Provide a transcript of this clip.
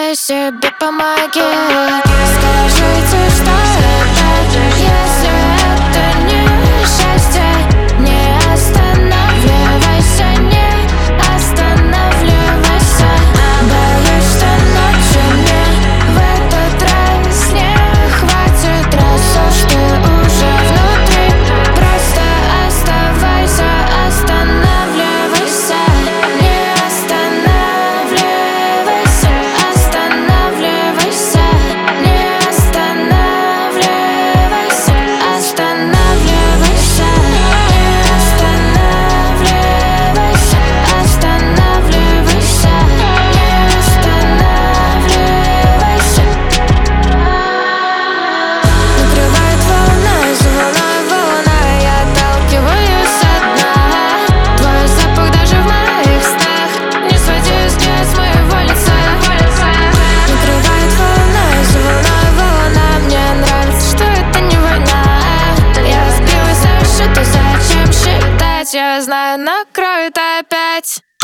ты себе помоги. Скажите, что это, если это не счастье. Не останавливайся, не останавливайся. Боюсь, что ночью мне в этот раз не хватит, раз уж ты уже внутри. Просто оставайся, останавливайся. Не останавливайся, останавливайся. Не останавливайся, останавливайся. Не останавливайся, останавливайся. Не останавливайся. Накрывает волна за волной, волна, я отталкиваюсь от дна. Твой запах даже в моих снах. Не своди взгляд с моего лица. Накрывает волна за волной, волна. Мне нравится, что это не война. Я сбилась со счета, зачем считать? Я знаю, накроет опять.